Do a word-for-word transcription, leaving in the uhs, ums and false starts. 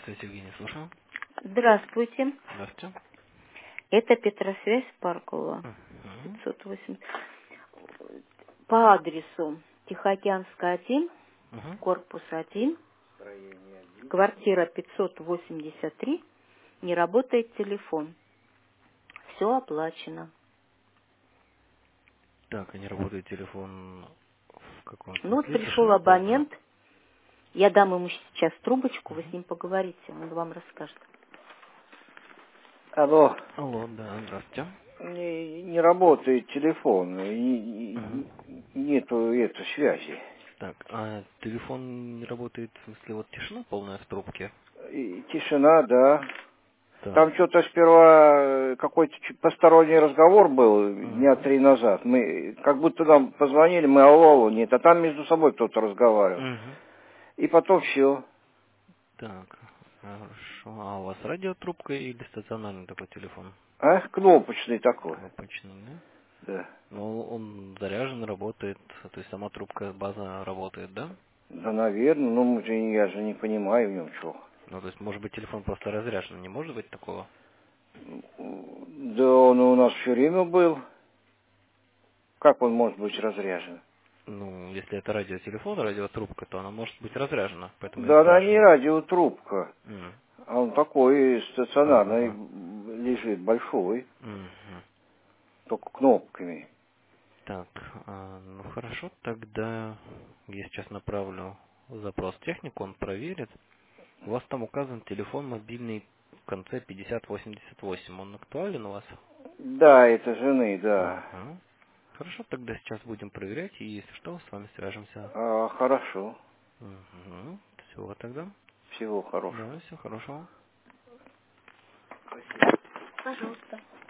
Здравствуйте, Евгений, слушаю. Здравствуйте. Здравствуйте. Это Петросвязь Паркова, Мгм. пятьсот восемь. По адресу Тихоокеанская один, Мгм. корпус один, квартира пятьсот восемьдесят три, не работает телефон. Все оплачено. Так, а не работает телефон в каком Ну вот смысле? пришел Тишина полная. абонент, я дам ему сейчас трубочку, вы с Мгм. ним поговорите, он вам расскажет. Алло, Алло, да, здравствуйте. не, не работает телефон, и- Мгм. и- нету этой связи. Так, а телефон не работает, в смысле, вот тишина полная в трубке? И тишина, да. Так. Там что-то сперва какой-то чуть посторонний разговор был дня Мгм. три назад. Мы как будто нам позвонили, мы алло, алло, нет, а там между собой кто-то разговаривал. Мгм. И потом все. Так, хорошо. А у вас радиотрубка или стационарный такой телефон? А? Кнопочный такой. Кнопочный, да? Да. Ну, он заряжен, работает, то есть сама трубка, база работает, да? Да, наверное, ну мы же- я же не понимаю в нем чего. Ну, то есть, может быть, телефон просто разряжен, не может быть такого? Да он у нас все время был. Как он может быть разряжен? Ну, если это радиотелефон, радиотрубка, то она может быть разряжена, поэтому я Да она не спрашиваю. радиотрубка, М. а он такой Ага, стационарный ага. лежит, большой, Мгм. только кнопками. Так, а, ну хорошо, тогда я сейчас направлю запрос в технику, он проверит. У вас там указан телефон мобильный в конце пятьдесят восемьдесят восемь, он актуален у вас? Да, это жены, да. Ага. Хорошо, тогда сейчас будем проверять, и если что, с вами свяжемся. А, хорошо. Угу. Всего тогда. Всего хорошего. Да, всего хорошего. Пожалуйста.